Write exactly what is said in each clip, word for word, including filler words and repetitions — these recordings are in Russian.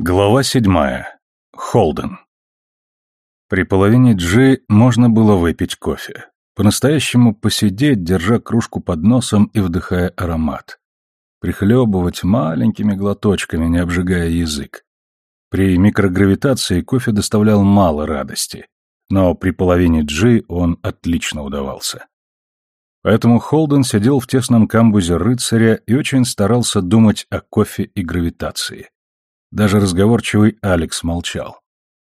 Глава седьмая. Холден. При половине джи можно было выпить кофе. По-настоящему посидеть, держа кружку под носом и вдыхая аромат. Прихлебывать маленькими глоточками, не обжигая язык. При микрогравитации кофе доставлял мало радости, но при половине джи он отлично удавался. Поэтому Холден сидел в тесном камбузе рыцаря и очень старался думать о кофе и гравитации. Даже разговорчивый Алекс молчал.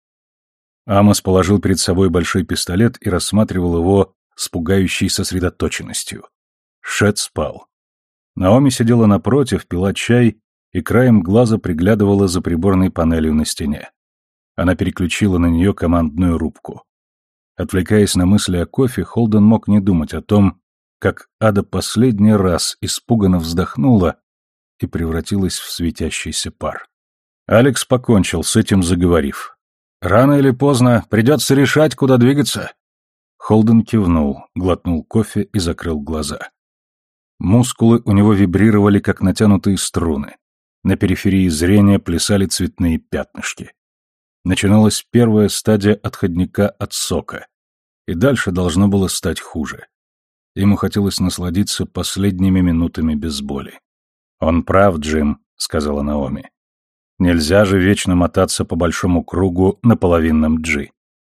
Амос положил перед собой большой пистолет и рассматривал его с пугающей сосредоточенностью. Шет спал. Наоми сидела напротив, пила чай и краем глаза приглядывала за приборной панелью на стене. Она переключила на нее командную рубку. Отвлекаясь на мысли о кофе, Холден мог не думать о том, как Ада последний раз испуганно вздохнула и превратилась в светящийся пар. Алекс покончил с этим, заговорив. «Рано или поздно придется решать, куда двигаться». Холден кивнул, глотнул кофе и закрыл глаза. Мускулы у него вибрировали, как натянутые струны. На периферии зрения плясали цветные пятнышки. Начиналась первая стадия отходника от сока, и дальше должно было стать хуже. Ему хотелось насладиться последними минутами без боли. «Он прав, Джим», — сказала Наоми. Нельзя же вечно мотаться по большому кругу на половинном джи.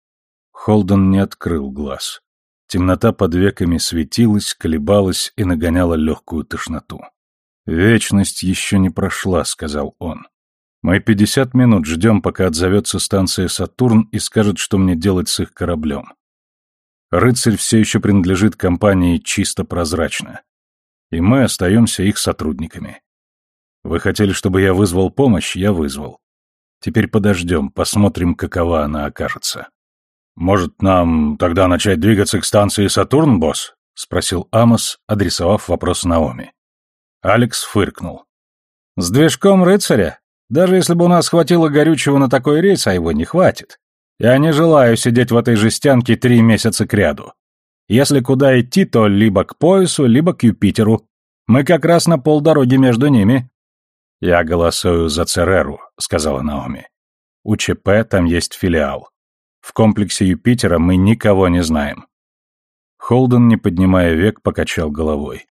Холден не открыл глаз. Темнота под веками светилась, колебалась и нагоняла легкую тошноту. «Вечность еще не прошла», — сказал он. «Мы пятьдесят минут ждем, пока отзовется станция «Сатурн» и скажет, что мне делать с их кораблем. Рыцарь все еще принадлежит компании «Чисто прозрачно», и мы остаемся их сотрудниками. Вы хотели, чтобы я вызвал помощь, я вызвал. Теперь подождем, посмотрим, какова она окажется». «Может, нам тогда начать двигаться к станции «Сатурн», босс?» — спросил Амос, адресовав вопрос Наоми. Алекс фыркнул. «С движком рыцаря? Даже если бы у нас хватило горючего на такой рейс, а его не хватит. Я не желаю сидеть в этой жестянке три месяца кряду. Если куда идти, то либо к поясу, либо к Юпитеру. Мы как раз на полдороги между ними». «Я голосую за Цереру», — сказала Наоми. «У ЧП там есть филиал. В комплексе Юпитера мы никого не знаем». Холден, не поднимая век, покачал головой.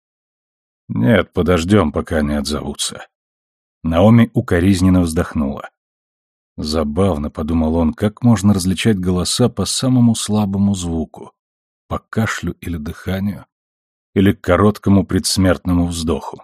«Нет, подождем, пока они отзовутся». Наоми укоризненно вздохнула. «Забавно», — подумал он, — как можно различать голоса по самому слабому звуку? По кашлю или дыханию? Или короткому предсмертному вздоху?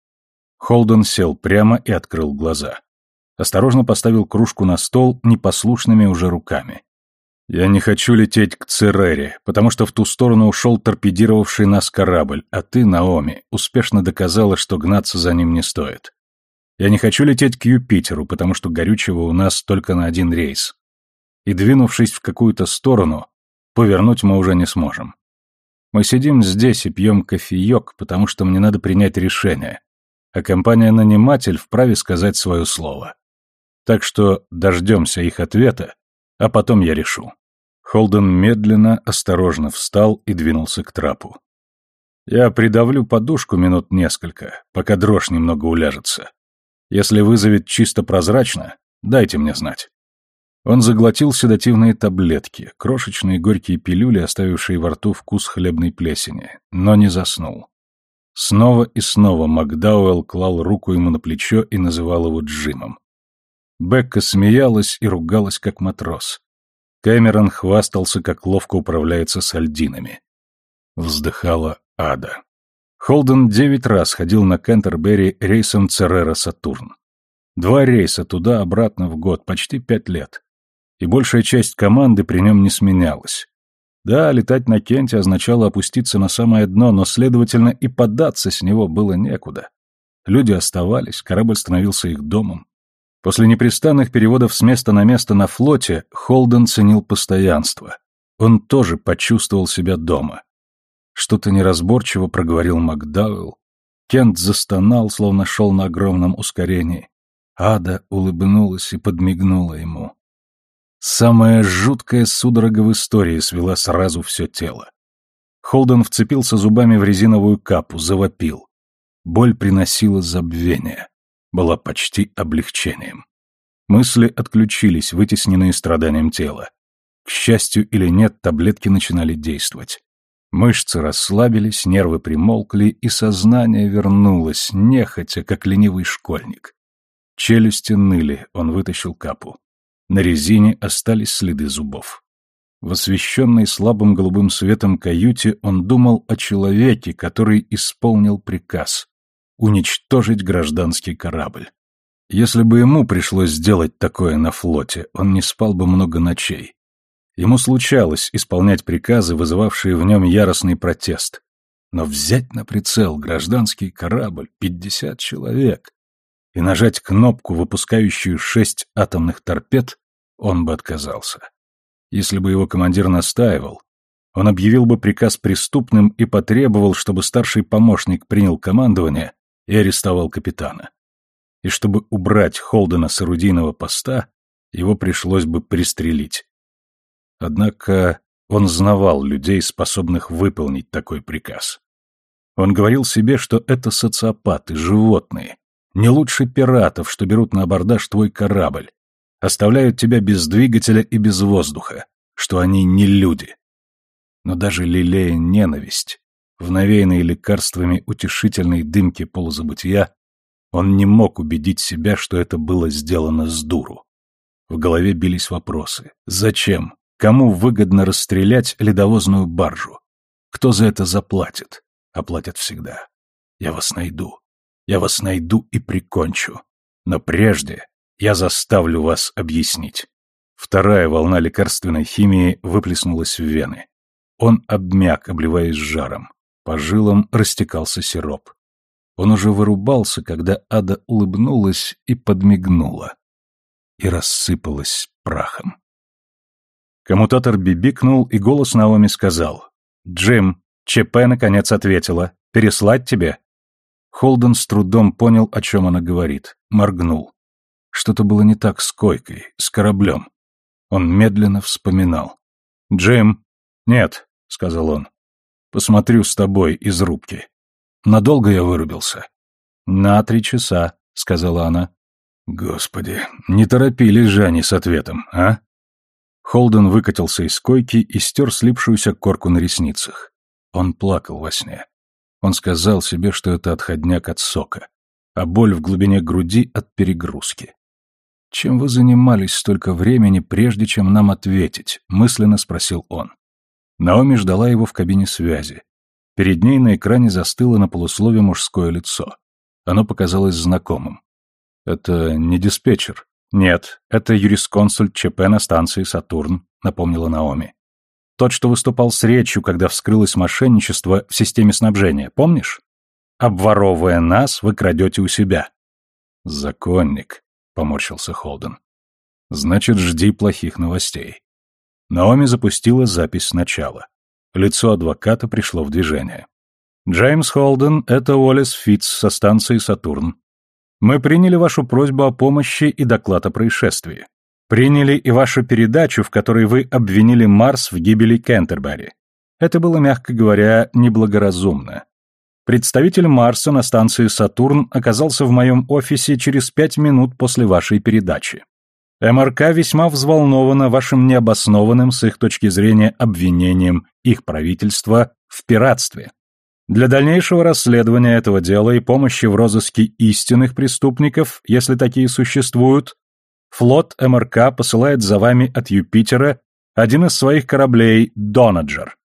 Холден сел прямо и открыл глаза. Осторожно поставил кружку на стол непослушными уже руками. «Я не хочу лететь к Церере, потому что в ту сторону ушел торпедировавший нас корабль, а ты, Наоми, успешно доказала, что гнаться за ним не стоит. Я не хочу лететь к Юпитеру, потому что горючего у нас только на один рейс. И, двинувшись в какую-то сторону, повернуть мы уже не сможем. Мы сидим здесь и пьем кофеек, потому что мне надо принять решение, а компания-наниматель вправе сказать свое слово. Так что дождемся их ответа, а потом я решу». Холден медленно, осторожно встал и двинулся к трапу. «Я придавлю подушку минут несколько, пока дрожь немного уляжется. Если вызовет чисто прозрачно, дайте мне знать». Он заглотил седативные таблетки, крошечные горькие пилюли, оставившие во рту вкус хлебной плесени, но не заснул. Снова и снова Макдауэлл клал руку ему на плечо и называл его Джимом. Бекка смеялась и ругалась, как матрос. Кэмерон хвастался, как ловко управляется с альдинами. Вздыхала Ада. Холден девять раз ходил на Кентербери рейсом Церера-Сатурн. Два рейса туда-обратно в год, почти пять лет. И большая часть команды при нем не сменялась. Да, летать на Кенте означало опуститься на самое дно, но, следовательно, и податься с него было некуда. Люди оставались, корабль становился их домом. После непрестанных переводов с места на место на флоте Холден ценил постоянство. Он тоже почувствовал себя дома. Что-то неразборчиво проговорил Макдауэлл. Кент застонал, словно шел на огромном ускорении. Ада улыбнулась и подмигнула ему. Самая жуткая судорога в истории свела сразу все тело. Холден вцепился зубами в резиновую капу, завопил. Боль приносила забвение. Была почти облегчением. Мысли отключились, вытесненные страданием тела. К счастью или нет, таблетки начинали действовать. Мышцы расслабились, нервы примолкли, и сознание вернулось, нехотя, как ленивый школьник. Челюсти ныли, он вытащил капу. На резине остались следы зубов. В освещенной слабым голубым светом каюте он думал о человеке, который исполнил приказ — уничтожить гражданский корабль. Если бы ему пришлось сделать такое на флоте, он не спал бы много ночей. Ему случалось исполнять приказы, вызывавшие в нем яростный протест. Но взять на прицел гражданский корабль, пятьдесят человек, и нажать кнопку, выпускающую шесть атомных торпед, он бы отказался. Если бы его командир настаивал, он объявил бы приказ преступным и потребовал, чтобы старший помощник принял командование и арестовал капитана. И чтобы убрать Холдена с орудийного поста, его пришлось бы пристрелить. Однако он знавал людей, способных выполнить такой приказ. Он говорил себе, что это социопаты, животные, не лучше пиратов, что берут на абордаж твой корабль, оставляют тебя без двигателя и без воздуха, что они не люди. Но даже лелея ненависть, в навеянной лекарствами утешительной дымке полузабытия, он не мог убедить себя, что это было сделано с дуру. В голове бились вопросы. Зачем? Кому выгодно расстрелять ледовозную баржу? Кто за это заплатит? Оплатят всегда. Я вас найду. Я вас найду и прикончу. Но прежде я заставлю вас объяснить. Вторая волна лекарственной химии выплеснулась в вены. Он обмяк, обливаясь жаром. По жилам растекался сироп. Он уже вырубался, когда Ада улыбнулась и подмигнула. И рассыпалась прахом. Коммутатор бибикнул, и голос Наоми сказал: «Джим, ЧП наконец ответила. Переслать тебе?» Холден с трудом понял, о чем она говорит. Моргнул. Что-то было не так с койкой, с кораблем. Он медленно вспоминал. «Джим!» «Нет», — сказал он. «Посмотрю с тобой из рубки». «Надолго я вырубился?» «На три часа», — сказала она. «Господи, не торопились же они с ответом, а?» Холден выкатился из койки и стер слипшуюся корку на ресницах. Он плакал во сне. Он сказал себе, что это отходняк от сока, а боль в глубине груди от перегрузки. «Чем вы занимались столько времени, прежде чем нам ответить?» — мысленно спросил он. Наоми ждала его в кабине связи. Перед ней на экране застыло на полуслове мужское лицо. Оно показалось знакомым. «Это не диспетчер». «Нет, это юрисконсульт ЧП на станции «Сатурн», — напомнила Наоми. «Тот, что выступал с речью, когда вскрылось мошенничество в системе снабжения, помнишь? Обворовывая нас, вы крадете у себя». «Законник», — поморщился Холден. «Значит, жди плохих новостей». Наоми запустила запись сначала. Лицо адвоката пришло в движение. «Джеймс Холден, это Уоллес Фитц со станции «Сатурн». Мы приняли вашу просьбу о помощи и доклад о происшествии. Приняли и вашу передачу, в которой вы обвинили Марс в гибели Кентербери. Это было, мягко говоря, неблагоразумно. Представитель Марса на станции «Сатурн» оказался в моем офисе через пять минут после вашей передачи. МРК весьма взволнована вашим необоснованным, с их точки зрения, обвинением их правительства в пиратстве. Для дальнейшего расследования этого дела и помощи в розыске истинных преступников, если такие существуют, флот МРК посылает за вами от Юпитера один из своих кораблей «Донаджер».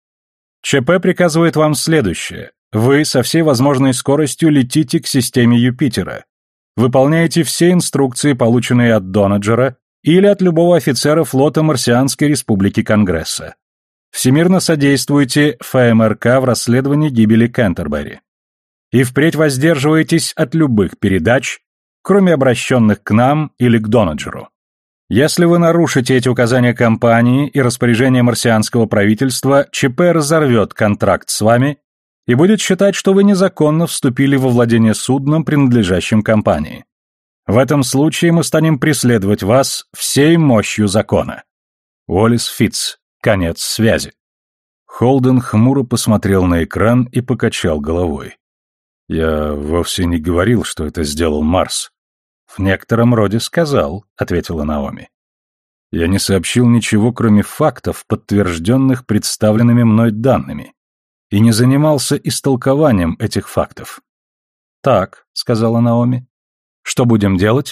ЧП приказывает вам следующее. Вы со всей возможной скоростью летите к системе Юпитера. Выполняете все инструкции, полученные от Донаджера или от любого офицера флота Марсианской Республики Конгресса. Всемирно содействуете ФМРК в расследовании гибели Кентербери. И впредь воздерживаетесь от любых передач, кроме обращенных к нам или к Донаджеру. Если вы нарушите эти указания компании и распоряжения марсианского правительства, ЧП разорвет контракт с вами и будет считать, что вы незаконно вступили во владение судном, принадлежащим компании. В этом случае мы станем преследовать вас всей мощью закона. Уоллес Фитц. Конец связи. Холден хмуро посмотрел на экран и покачал головой. Я вовсе не говорил, что это сделал Марс. «В некотором роде сказал», — ответила Наоми. «Я не сообщил ничего, кроме фактов, подтвержденных представленными мной данными, и не занимался истолкованием этих фактов». «Так», — сказала Наоми. «Что будем делать?»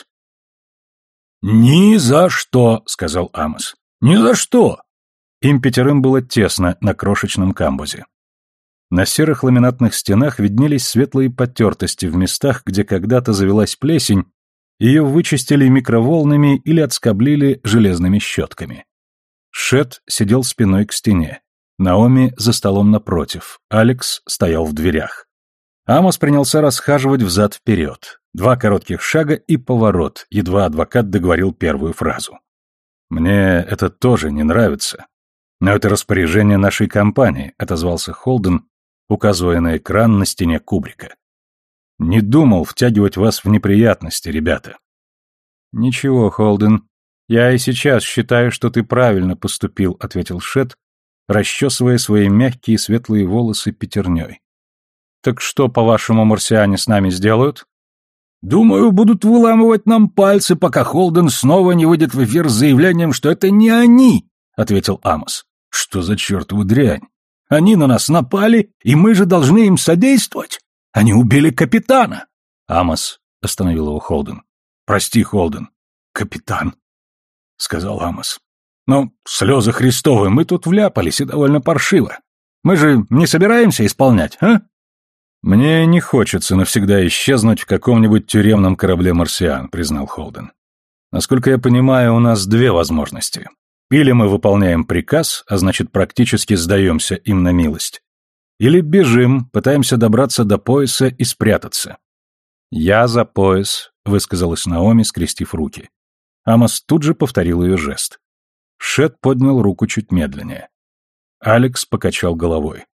«Ни за что», — сказал Амос. «Ни за что!» Им пятерым было тесно на крошечном камбузе. На серых ламинатных стенах виднелись светлые потертости в местах, где когда-то завелась плесень, ее вычистили микроволнами или отскоблили железными щетками. Шет сидел спиной к стене. Наоми за столом напротив. Алекс стоял в дверях. Амос принялся расхаживать взад-вперед. Два коротких шага и поворот, едва адвокат договорил первую фразу. «Мне это тоже не нравится. Но это распоряжение нашей компании», — отозвался Холден, указывая на экран на стене кубрика. «Не думал втягивать вас в неприятности, ребята». «Ничего, Холден, я и сейчас считаю, что ты правильно поступил», — ответил Шет, расчесывая свои мягкие светлые волосы пятерней. «Так что, по-вашему, марсиане с нами сделают?» «Думаю, будут выламывать нам пальцы, пока Холден снова не выйдет в эфир с заявлением, что это не они», — ответил Амос. «Что за чертова дрянь? Они на нас напали, и мы же должны им содействовать. Они убили капитана». «Амос», — остановил его Холден. «Прости, Холден». «Капитан», — сказал Амос. «Но слезы Христовы, мы тут вляпались, и довольно паршиво. Мы же не собираемся исполнять, а?» «Мне не хочется навсегда исчезнуть в каком-нибудь тюремном корабле марсиан», — признал Холден. «Насколько я понимаю, у нас две возможности. Или мы выполняем приказ, а значит, практически сдаемся им на милость. Или бежим, пытаемся добраться до пояса и спрятаться». «Я за пояс», — высказалась Наоми, скрестив руки. Амос тут же повторил ее жест. Шет поднял руку чуть медленнее. Алекс покачал головой.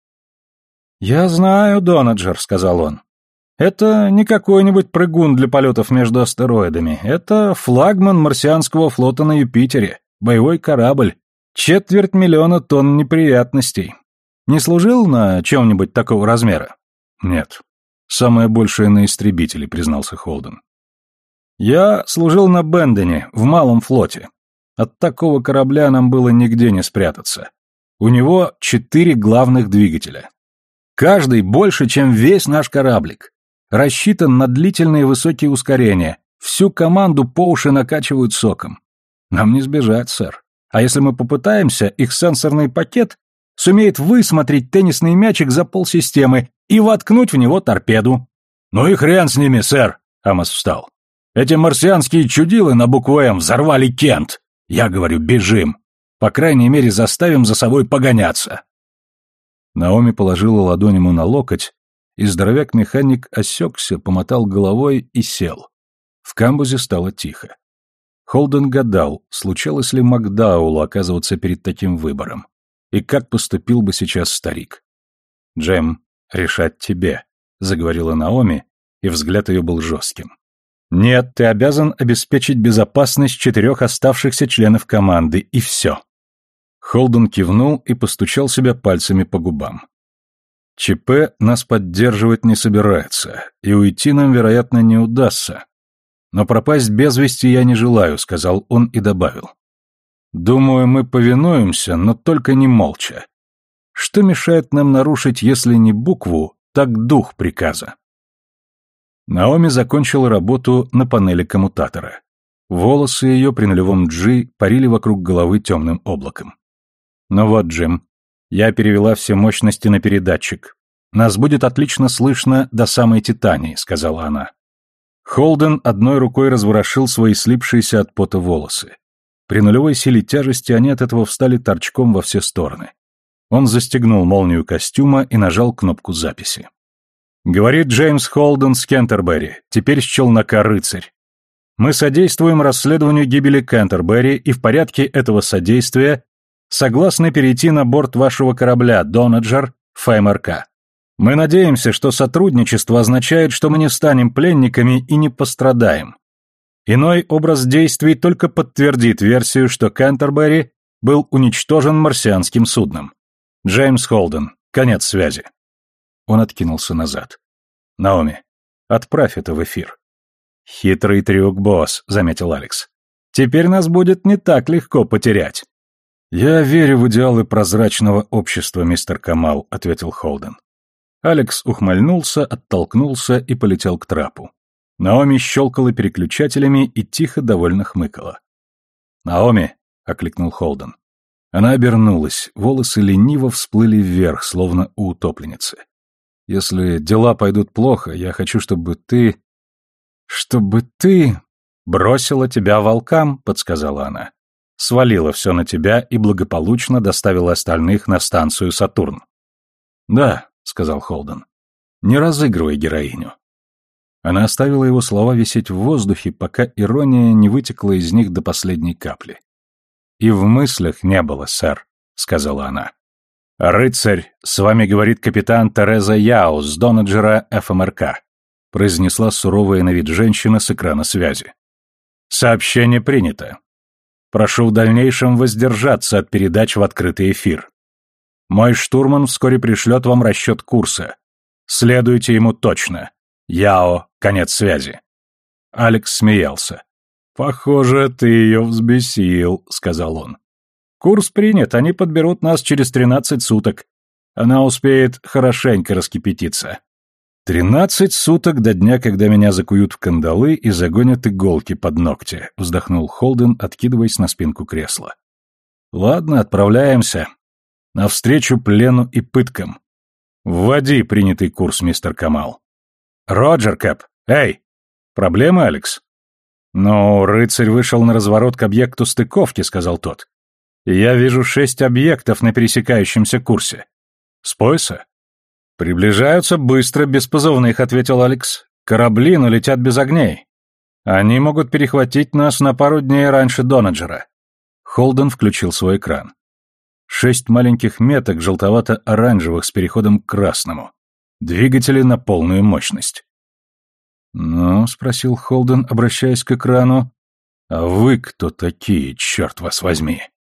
«Я знаю, Донаджер», — сказал он. «Это не какой-нибудь прыгун для полетов между астероидами. Это флагман марсианского флота на Юпитере, боевой корабль, четверть миллиона тонн неприятностей. Не служил на чем-нибудь такого размера?» «Нет. Самое большее на истребителе», — признался Холден. «Я служил на Бендене, в малом флоте. От такого корабля нам было нигде не спрятаться. У него четыре главных двигателя. Каждый больше, чем весь наш кораблик. Рассчитан на длительные высокие ускорения. Всю команду по уши накачивают соком. Нам не сбежать, сэр. А если мы попытаемся, их сенсорный пакет сумеет высмотреть теннисный мячик за полсистемы и воткнуть в него торпеду». «Ну и хрен с ними, сэр», — Амос встал. «Эти марсианские чудилы на букву «М» взорвали Кент. Я говорю, бежим. По крайней мере, заставим за собой погоняться». Наоми положила ладонь ему на локоть, и здоровяк-механик осекся, помотал головой и сел. В камбузе стало тихо. Холден гадал, случалось ли Макдаулу оказываться перед таким выбором, и как поступил бы сейчас старик. «Джем, решать тебе», — заговорила Наоми, и взгляд ее был жестким. «Нет, ты обязан обеспечить безопасность четырех оставшихся членов команды, и все». Холден кивнул и постучал себя пальцами по губам. ЧП нас поддерживать не собирается, и уйти нам, вероятно, не удастся. Но пропасть без вести я не желаю, сказал он и добавил. Думаю, мы повинуемся, но только не молча. Что мешает нам нарушить, если не букву, так дух приказа? Наоми закончила работу на панели коммутатора. Волосы ее при нулевом G парили вокруг головы темным облаком. «Ну вот, Джим, я перевела все мощности на передатчик. Нас будет отлично слышно до самой Титании», — сказала она. Холден одной рукой разворошил свои слипшиеся от пота волосы. При нулевой силе тяжести они от этого встали торчком во все стороны. Он застегнул молнию костюма и нажал кнопку записи. «Говорит Джеймс Холден с Кентербери, теперь с челнока «Рыцарь». Мы содействуем расследованию гибели Кентербери и в порядке этого содействия согласны перейти на борт вашего корабля «Донаджер» ФМРК. Мы надеемся, что сотрудничество означает, что мы не станем пленниками и не пострадаем. Иной образ действий только подтвердит версию, что Кентербери был уничтожен марсианским судном. Джеймс Холден. Конец связи». Он откинулся назад. «Наоми, отправь это в эфир». «Хитрый трюк, босс», — заметил Алекс. «Теперь нас будет не так легко потерять». «Я верю в идеалы прозрачного общества, мистер Камал», — ответил Холден. Алекс ухмыльнулся, оттолкнулся и полетел к трапу. Наоми щелкала переключателями и тихо довольно хмыкала. «Наоми», — окликнул Холден. Она обернулась, волосы лениво всплыли вверх, словно у утопленницы. «Если дела пойдут плохо, я хочу, чтобы ты... чтобы ты... бросила тебя волкам», — подсказала она. «Свалила все на тебя и благополучно доставила остальных на станцию «Сатурн». «Да», — сказал Холден, — «не разыгрывай героиню». Она оставила его слова висеть в воздухе, пока ирония не вытекла из них до последней капли. «И в мыслях не было, сэр», — сказала она. «Рыцарь, с вами говорит капитан Тереза Яу с Донаджера эф эм эр ка», — произнесла суровая на вид женщина с экрана связи. «Сообщение принято. Прошу в дальнейшем воздержаться от передач в открытый эфир. Мой штурман вскоре пришлет вам расчет курса. Следуйте ему точно. Яо, конец связи». Алекс смеялся. «Похоже, ты ее взбесил», — сказал он. «Курс принят, они подберут нас через тринадцать суток. Она успеет хорошенько раскипятиться». «Тринадцать суток до дня, когда меня закуют в кандалы и загонят иголки под ногти», — вздохнул Холден, откидываясь на спинку кресла. «Ладно, отправляемся. Навстречу плену и пыткам. Вводи принятый курс, мистер Камал». «Роджер, Кэп! Эй! Проблемы, Алекс?» «Ну, рыцарь вышел на разворот к объекту стыковки», — сказал тот. «Я вижу шесть объектов на пересекающемся курсе. С пояса?» «Приближаются быстро, без позывных», — ответил Алекс. «Корабли, но летят без огней. Они могут перехватить нас на пару дней раньше Донаджера». Холден включил свой экран. Шесть маленьких меток желтовато-оранжевых с переходом к красному. Двигатели на полную мощность. «Ну?» — спросил Холден, обращаясь к экрану. «А вы кто такие, черт вас возьми?»